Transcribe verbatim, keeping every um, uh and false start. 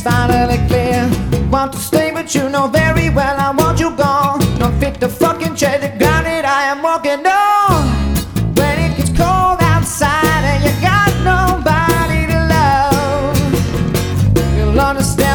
finally clear. Want to stay but you know very well I want you gone. Not fit to fucking tread the ground that I am walking on. When it gets cold outside and you got nobody to love, you'll understand